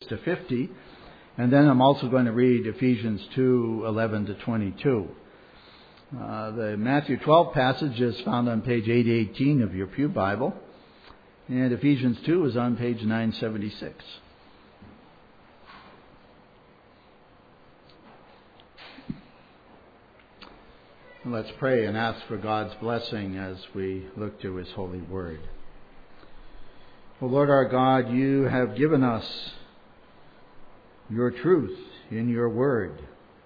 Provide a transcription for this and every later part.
to 50. And then I'm also going to read Ephesians 2:11 to 22. The Matthew 12 passage is found on page 818 of your Pew Bible. And Ephesians 2 is on page 976. Let's pray and ask for God's blessing as we look to His holy word. O Lord our God, you have given us your truth in your word.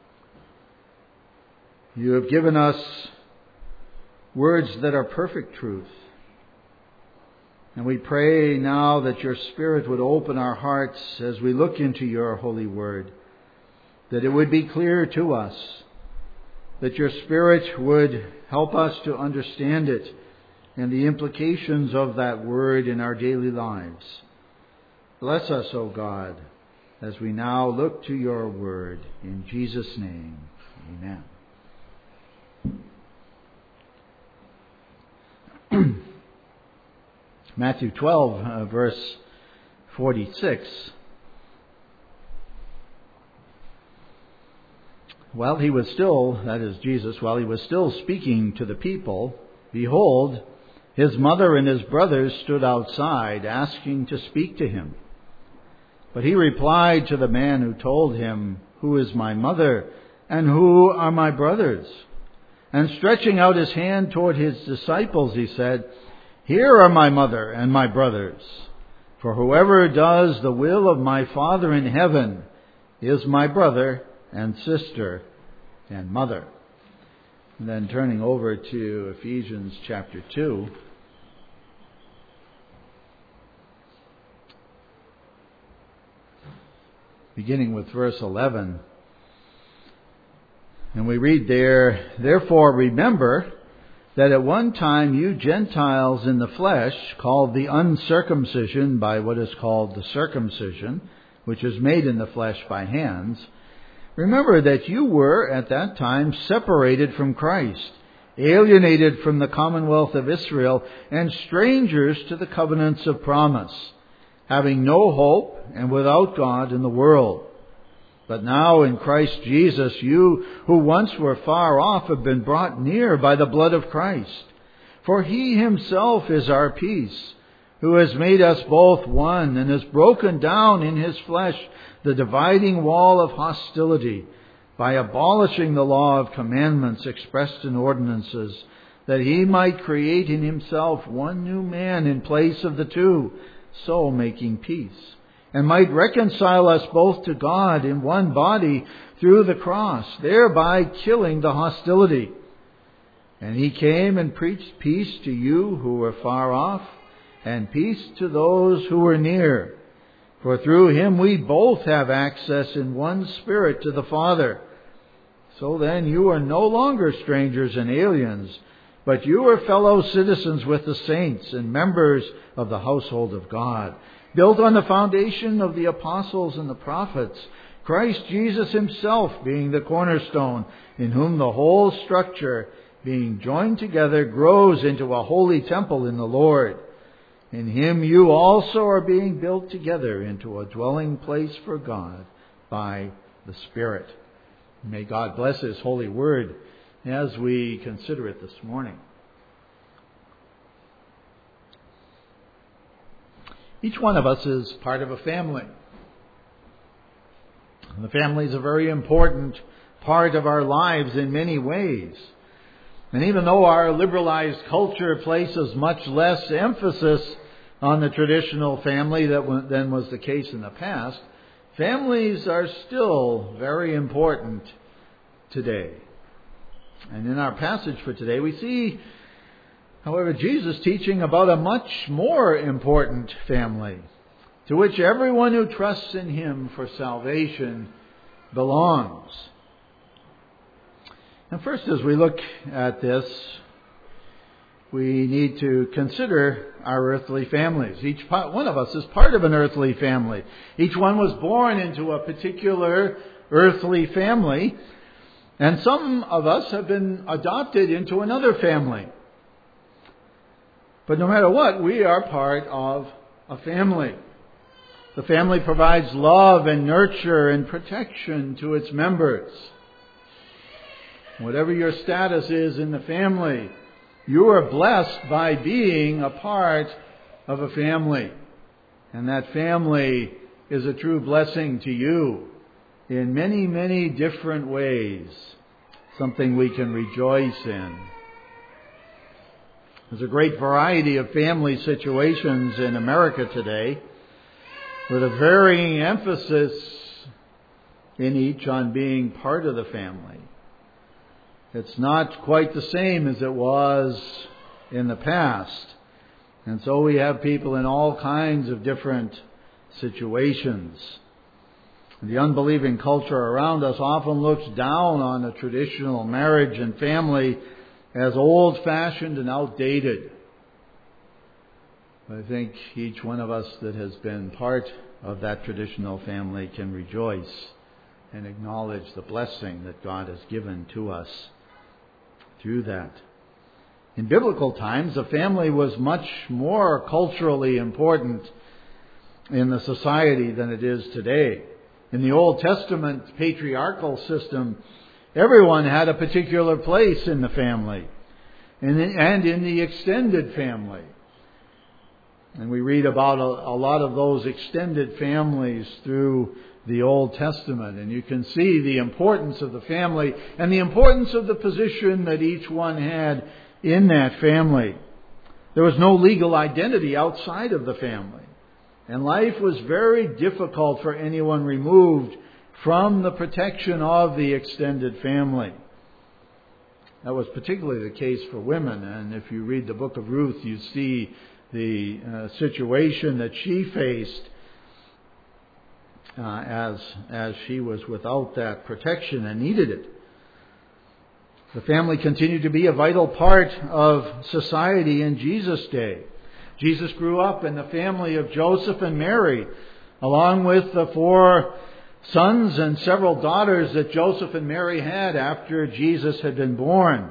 You have given us words that are perfect truth. And we pray now that your Spirit would open our hearts as we look into your holy word, that it would be clear to us, that your Spirit would help us to understand it and the implications of that word in our daily lives. Bless us, O God, as we now look to your word. In Jesus' name, amen. Matthew 12, verse 46. While he was still, that is Jesus, while he was still speaking to the people, behold, his mother and his brothers stood outside, asking to speak to him. But he replied to the man who told him, "Who is my mother, and who are my brothers?" And stretching out his hand toward his disciples, he said, "Here are my mother and my brothers. For whoever does the will of my Father in heaven is my brother and sister and mother." And then turning over to Ephesians chapter 2. Beginning with verse 11. And we read there, "Therefore remember that at one time you Gentiles in the flesh, called the uncircumcision by what is called the circumcision, which is made in the flesh by hands, remember that you were at that time separated from Christ, alienated from the commonwealth of Israel, and strangers to the covenants of promise, having no hope and without God in the world. But now in Christ Jesus, you who once were far off have been brought near by the blood of Christ. For He Himself is our peace, who has made us both one and has broken down in His flesh the dividing wall of hostility by abolishing the law of commandments expressed in ordinances, that He might create in Himself one new man in place of the two, so making peace, and might reconcile us both to God in one body through the cross, thereby killing the hostility. And He came and preached peace to you who were far off, and peace to those who were near. For through Him we both have access in one Spirit to the Father. So then you are no longer strangers and aliens, but you are fellow citizens with the saints and members of the household of God, built on the foundation of the apostles and the prophets, Christ Jesus Himself being the cornerstone, in whom the whole structure, being joined together, grows into a holy temple in the Lord. In Him you also are being built together into a dwelling place for God by the Spirit. May God bless His holy word as we consider it this morning. Each one of us is part of a family. The family is a very important part of our lives in many ways. And even though our liberalized culture places much less emphasis on the traditional family than was the case in the past, families are still very important today. And in our passage for today, we see, however, Jesus teaching about a much more important family, to which everyone who trusts in Him for salvation belongs. And first, as we look at this, we need to consider our earthly families. Each one of us is part of an earthly family. Each one was born into a particular earthly family, and some of us have been adopted into another family. But no matter what, we are part of a family. The family provides love and nurture and protection to its members. Whatever your status is in the family, you are blessed by being a part of a family. And that family is a true blessing to you in many, many different ways. Something we can rejoice in. There's a great variety of family situations in America today, with a varying emphasis in each on being part of the family. It's not quite the same as it was in the past. And so we have people in all kinds of different situations. The unbelieving culture around us often looks down on a traditional marriage and family as old-fashioned and outdated. I think each one of us that has been part of that traditional family can rejoice and acknowledge the blessing that God has given to us through that. In biblical times, a family was much more culturally important in the society than it is today. In the Old Testament patriarchal system, everyone had a particular place in the family and in the extended family. And we read about a lot of those extended families through the Old Testament. And you can see the importance of the family and the importance of the position that each one had in that family. There was no legal identity outside of the family. And life was very difficult for anyone removed from the protection of the extended family. That was particularly the case for women. And if you read the book of Ruth, you see the situation that she faced as she was without that protection and needed it. The family continued to be a vital part of society in Jesus' day. Jesus grew up in the family of Joseph and Mary, along with the 4 sons and several daughters that Joseph and Mary had after Jesus had been born.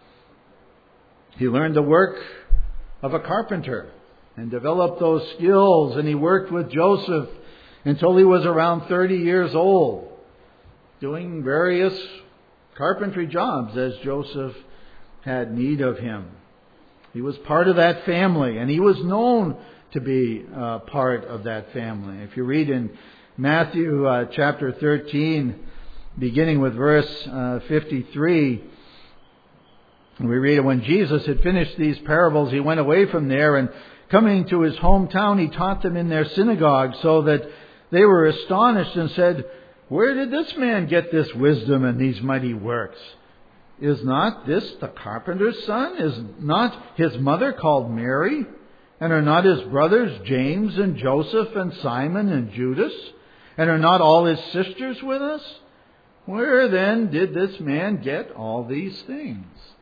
He learned the work of a carpenter and developed those skills, and he worked with Joseph until he was around 30 years old, doing various carpentry jobs as Joseph had need of him. He was part of that family, and he was known to be part of that family. If you read in Matthew chapter 13, beginning with verse 53, we read, when Jesus had finished these parables, he went away from there, and coming to his hometown, he taught them in their synagogue, so that they were astonished and said, where did this man get this wisdom and these mighty works? Is not this the carpenter's son? Is not his mother called Mary? And are not his brothers James and Joseph and Simon and Judas? And are not all his sisters with us? Where then did this man get all these things?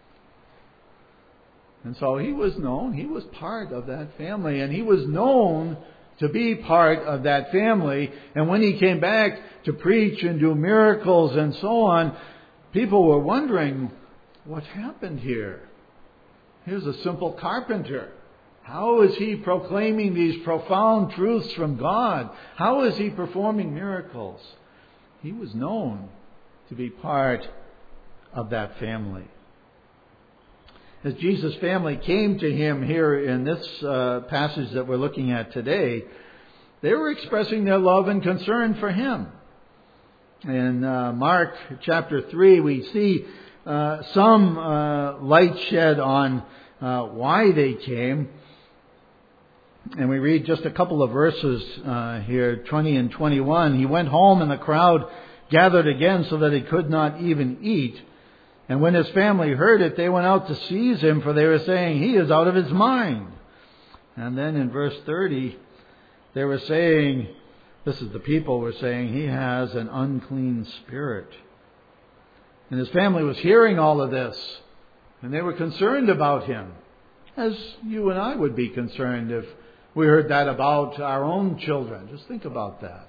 And so he was known, he was part of that family, and he was known to be part of that family. And when he came back to preach and do miracles and so on, people were wondering, what happened here? Here's a simple carpenter. How is he proclaiming these profound truths from God? How is he performing miracles? He was known to be part of that family. As Jesus' family came to him here in this passage that we're looking at today, they were expressing their love and concern for him. In Mark chapter 3, we see some light shed on why they came. And we read just a couple of verses here, 20 and 21. He went home, and the crowd gathered again so that he could not even eat. And when his family heard it, they went out to seize him, for they were saying, he is out of his mind. And then in verse 30, they were saying, the people were saying, he has an unclean spirit. And his family was hearing all of this, and they were concerned about him, as you and I would be concerned if we heard that about our own children. Just think about that.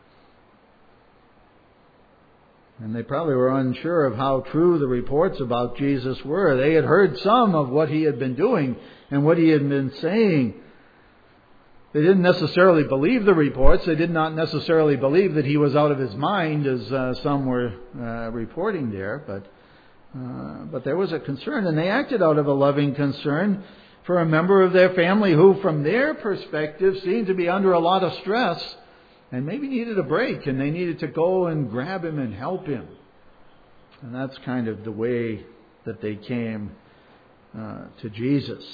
And they probably were unsure of how true the reports about Jesus were. They had heard some of what he had been doing and what he had been saying. They didn't necessarily believe the reports. They did not necessarily believe that he was out of his mind, as some were reporting there. But there was a concern, and they acted out of a loving concern for a member of their family who, from their perspective, seemed to be under a lot of stress and maybe needed a break, and they needed to go and grab him and help him. And that's kind of the way that they came to Jesus.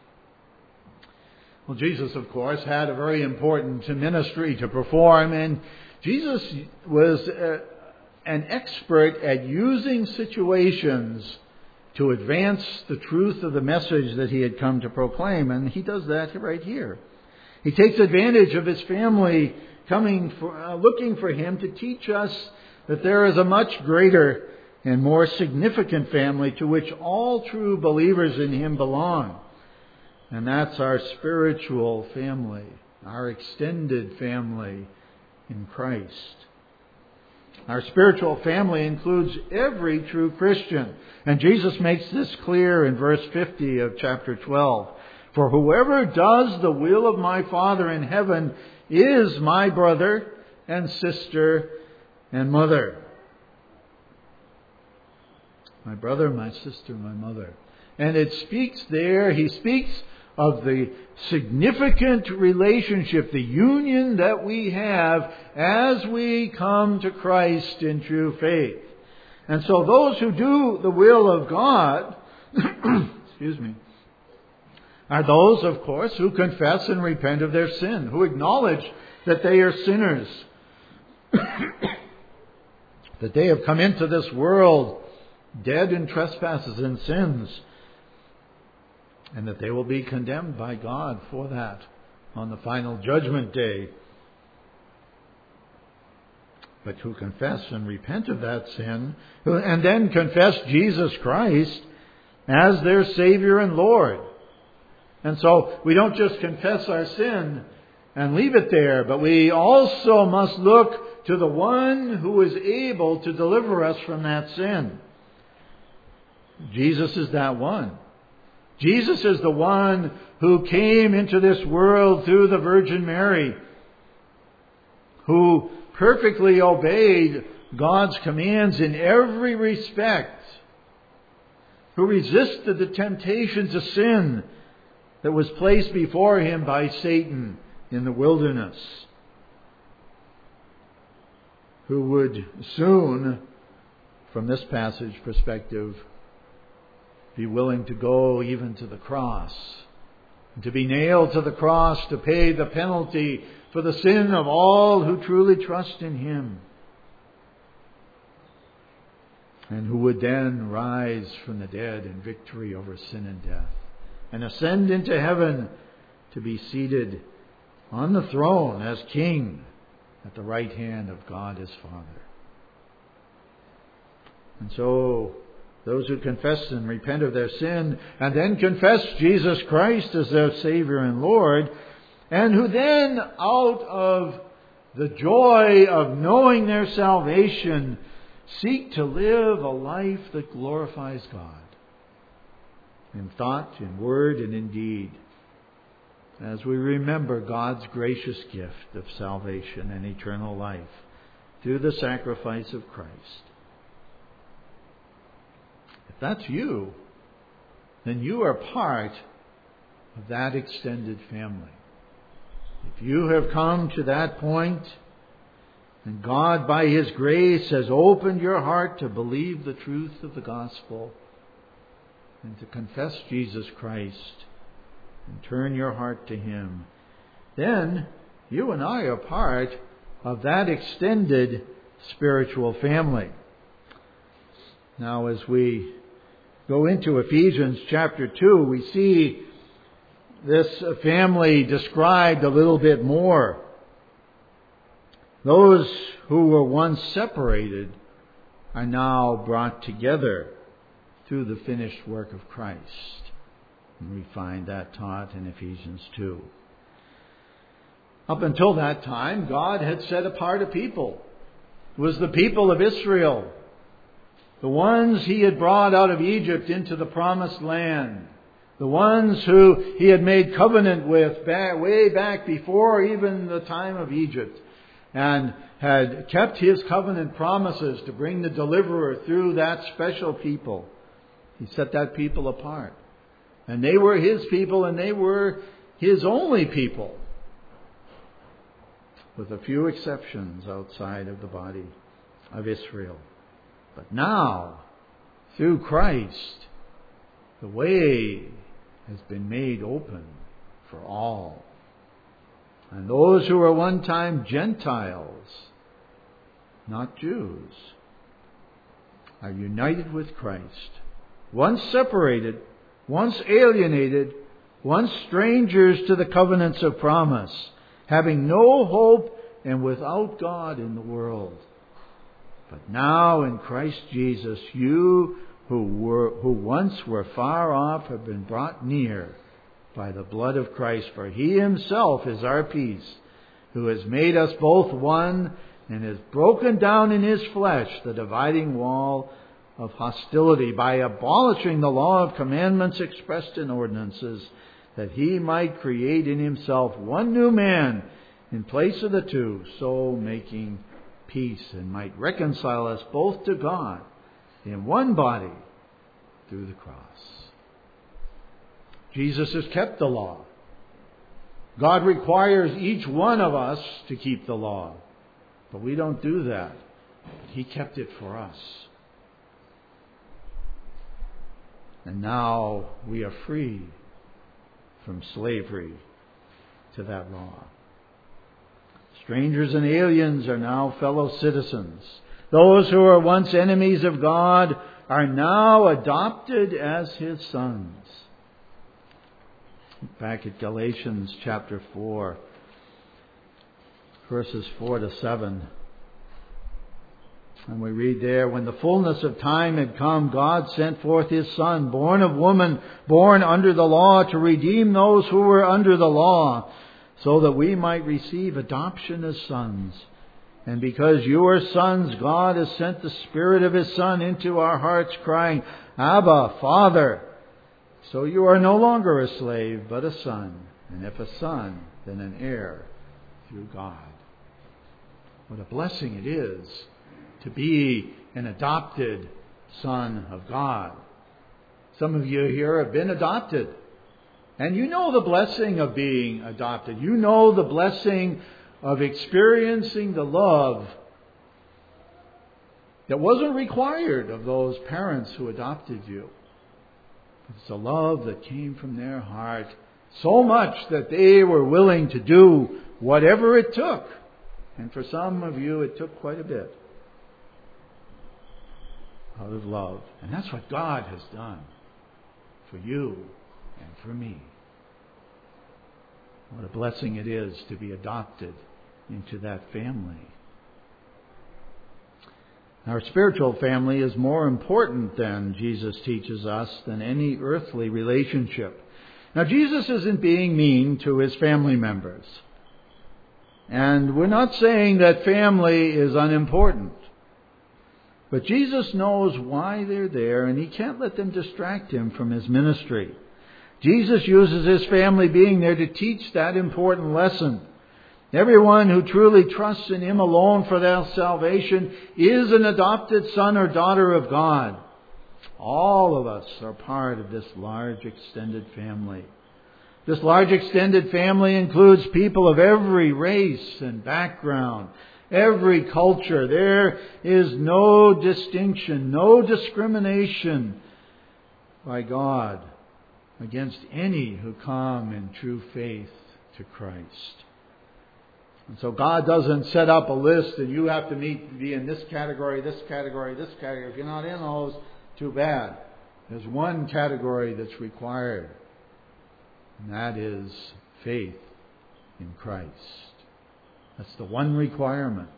Well, Jesus, of course, had a very important ministry to perform, and Jesus was an expert at using situations to advance the truth of the message that he had come to proclaim, and he does that right here. He takes advantage of his family looking for him to teach us that there is a much greater and more significant family to which all true believers in him belong. And that's our spiritual family, our extended family in Christ. Our spiritual family includes every true Christian. And Jesus makes this clear in verse 50 of chapter 12. For whoever does the will of my Father in heaven is my brother and sister and mother. My brother, my sister, my mother. And it speaks there, he speaks of the significant relationship, the union that we have as we come to Christ in true faith. And so those who do the will of God, are those, of course, who confess and repent of their sin, who acknowledge that they are sinners, that they have come into this world dead in trespasses and sins, and that they will be condemned by God for that on the final judgment day. But who confess and repent of that sin, and then confess Jesus Christ as their Savior and Lord. And so we don't just confess our sin and leave it there, but we also must look to the one who is able to deliver us from that sin. Jesus is that one. Jesus is the one who came into this world through the Virgin Mary, who perfectly obeyed God's commands in every respect, who resisted the temptation to sin that was placed before him by Satan in the wilderness, who would soon, from this passage perspective, be willing to go even to the cross, and to be nailed to the cross to pay the penalty for the sin of all who truly trust in him, and who would then rise from the dead in victory over sin and death, and ascend into heaven to be seated on the throne as King at the right hand of God his Father. And so those who confess and repent of their sin and then confess Jesus Christ as their Savior and Lord, and who then, out of the joy of knowing their salvation, seek to live a life that glorifies God in thought, in word, and in deed, as we remember God's gracious gift of salvation and eternal life through the sacrifice of Christ. If that's you, then you are part of that extended family. If you have come to that point, and God, by his grace, has opened your heart to believe the truth of the gospel and to confess Jesus Christ and turn your heart to him, then you and I are part of that extended spiritual family. Now, as we go into Ephesians chapter 2, we see this family described a little bit more. Those who were once separated are now brought together through the finished work of Christ. And we find that taught in Ephesians 2. Up until that time, God had set apart a people. It was the people of Israel, the ones he had brought out of Egypt into the promised land, The ones who He had made covenant with way back before even the time of Egypt, and had kept His covenant promises to bring the deliverer through that special people. He set that people apart. And they were His people, and they were His only people, with a few exceptions outside of the body of Israel. But now, through Christ, the way has been made open for all. And those who were one time Gentiles, not Jews, are united with Christ. Once separated, once alienated, once strangers to the covenants of promise, having no hope and without God in the world. But now in Christ Jesus, you who once were far off have been brought near by the blood of Christ. For He Himself is our peace, who has made us both one and has broken down in His flesh the dividing wall of hostility by abolishing the law of commandments expressed in ordinances, that He might create in Himself one new man in place of the two, so making peace, and might reconcile us both to God in one body through the cross. Jesus has kept the law. God requires each one of us to keep the law, but we don't do that. He kept it for us. And now we are free from slavery to that law. Strangers and aliens are now fellow citizens. Those who were once enemies of God are now adopted as His sons. Back at Galatians chapter 4, verses 4 to 7. And we read there, when the fullness of time had come, God sent forth His Son, born of woman, born under the law, to redeem those who were under the law, so that we might receive adoption as sons. And because you are sons, God has sent the Spirit of His Son into our hearts, crying, Abba, Father. So you are no longer a slave, but a son. And if a son, then an heir through God. What a blessing it is to be an adopted son of God. Some of you here have been adopted. And you know the blessing of being adopted. You know the blessing of experiencing the love that wasn't required of those parents who adopted you. It's a love that came from their heart so much that they were willing to do whatever it took. And for some of you, it took quite a bit out of love. And that's what God has done for you and for me. What a blessing it is to be adopted into that family. Our spiritual family is more important than Jesus teaches us than any earthly relationship. Now, Jesus isn't being mean to His family members. And we're not saying that family is unimportant. But Jesus knows why they're there, and He can't let them distract Him from His ministry. Jesus uses His family being there to teach that important lesson. Everyone who truly trusts in Him alone for their salvation is an adopted son or daughter of God. All of us are part of this large extended family. This large extended family includes people of every race and background, every culture. There is no distinction, no discrimination by God against any who come in true faith to Christ. And so God doesn't set up a list and you have to be in this category, this category, this category. If you're not in those, too bad. There's one category that's required, and that is faith in Christ. That's the one requirement.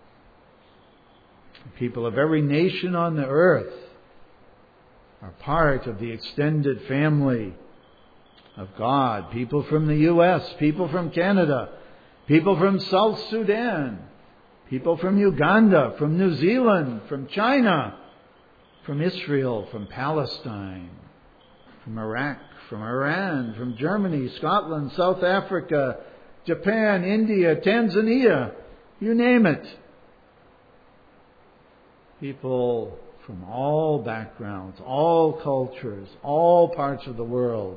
People of every nation on the earth are part of the extended family of God. People from the U.S., people from Canada, people from South Sudan, people from Uganda, from New Zealand, from China, from Israel, from Palestine, from Iraq, from Iran, from Germany, Scotland, South Africa, Japan, India, Tanzania, you name it. People from all backgrounds, all cultures, all parts of the world.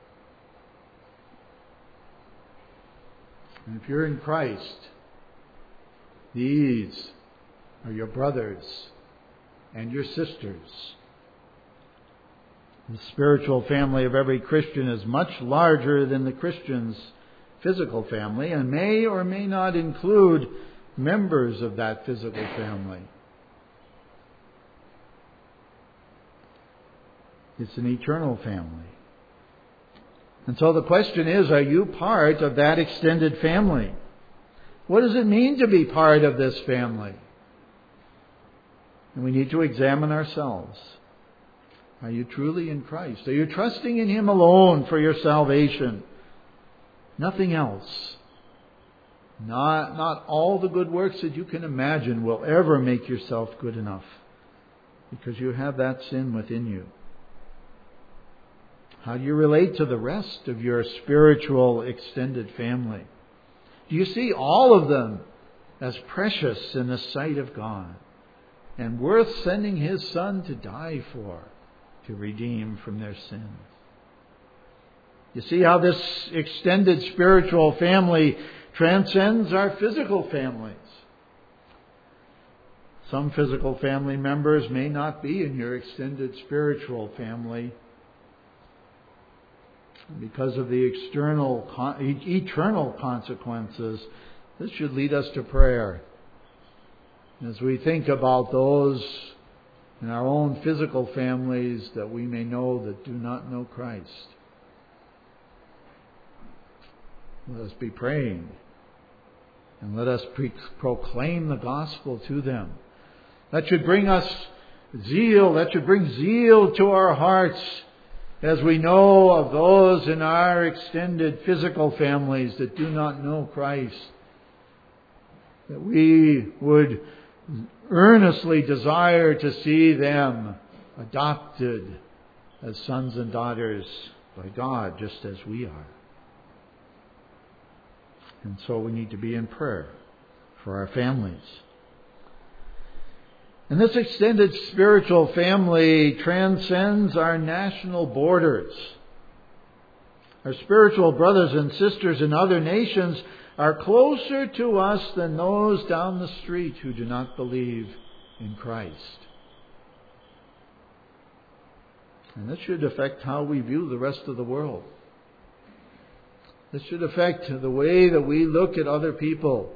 And if you're in Christ, these are your brothers and your sisters. The spiritual family of every Christian is much larger than the Christian's physical family and may or may not include members of that physical family. It's an eternal family. And so the question is, are you part of that extended family? What does it mean to be part of this family? And we need to examine ourselves. Are you truly in Christ? Are you trusting in Him alone for your salvation? Nothing else. Not all the good works that you can imagine will ever make yourself good enough, because you have that sin within you. How do you relate to the rest of your spiritual extended family? Do you see all of them as precious in the sight of God and worth sending His Son to die for, to redeem from their sins? You see how this extended spiritual family transcends our physical families. Some physical family members may not be in your extended spiritual family because of the eternal consequences. This should lead us to prayer. As we think about those in our own physical families that we may know that do not know Christ, let us be praying and let us proclaim the gospel to them. That should bring us zeal. That should bring zeal to our hearts as we know of those in our extended physical families that do not know Christ. That we would earnestly desire to see them adopted as sons and daughters by God, just as we are. And so we need to be in prayer for our families. And this extended spiritual family transcends our national borders. Our spiritual brothers and sisters in other nations are closer to us than those down the street who do not believe in Christ. And this should affect how we view the rest of the world. This should affect the way that we look at other people.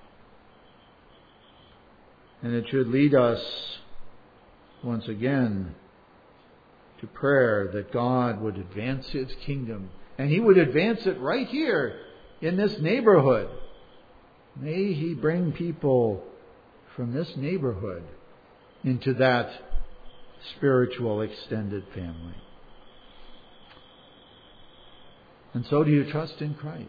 And it should lead us, once again, to prayer that God would advance His kingdom. And He would advance it right here in this neighborhood. May He bring people from this neighborhood into that spiritual extended family. And so, do you trust in Christ?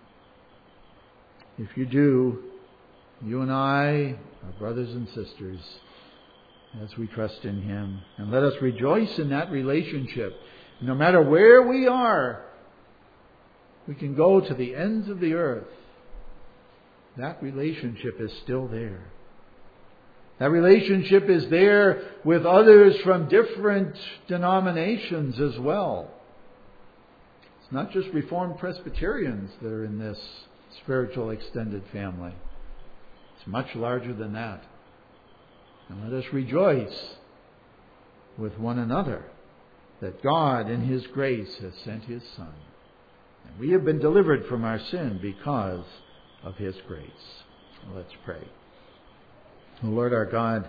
If you do, you and I are brothers and sisters as we trust in Him. And let us rejoice in that relationship. No matter where we are, we can go to the ends of the earth. That relationship is still there. That relationship is there with others from different denominations as well. It's not just Reformed Presbyterians that are in this spiritual extended family. It's much larger than that. And let us rejoice with one another that God in His grace has sent His Son. And we have been delivered from our sin because of His grace. Let's pray. O Lord our God,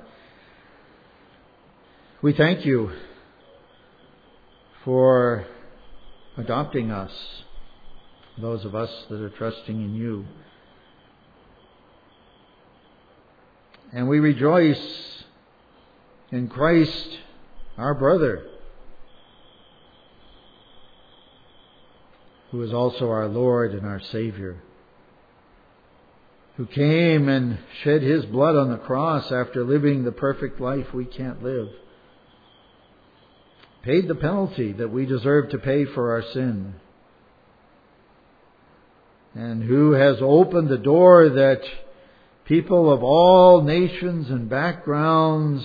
we thank You for adopting us, those of us that are trusting in You. And we rejoice in Christ, our brother, who is also our Lord and our Savior, who came and shed His blood on the cross after living the perfect life we can't live, paid the penalty that we deserve to pay for our sin, and who has opened the door that people of all nations and backgrounds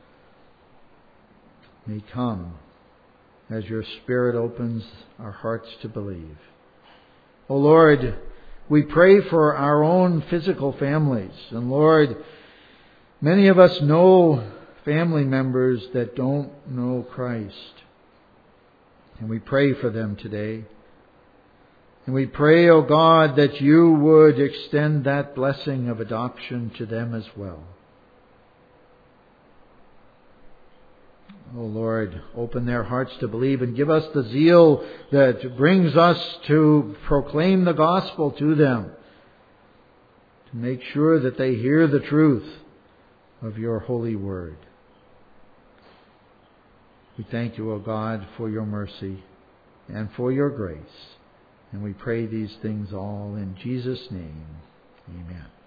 may come as your Spirit opens our hearts to believe. O Lord, we pray for our own physical families. And Lord, many of us know family members that don't know Christ. And we pray for them today. And we pray, O God, that you would extend that blessing of adoption to them as well. O Lord, open their hearts to believe and give us the zeal that brings us to proclaim the gospel to them, to make sure that they hear the truth of your holy word. We thank you, O God, for your mercy and for your grace. And we pray these things all in Jesus' name. Amen.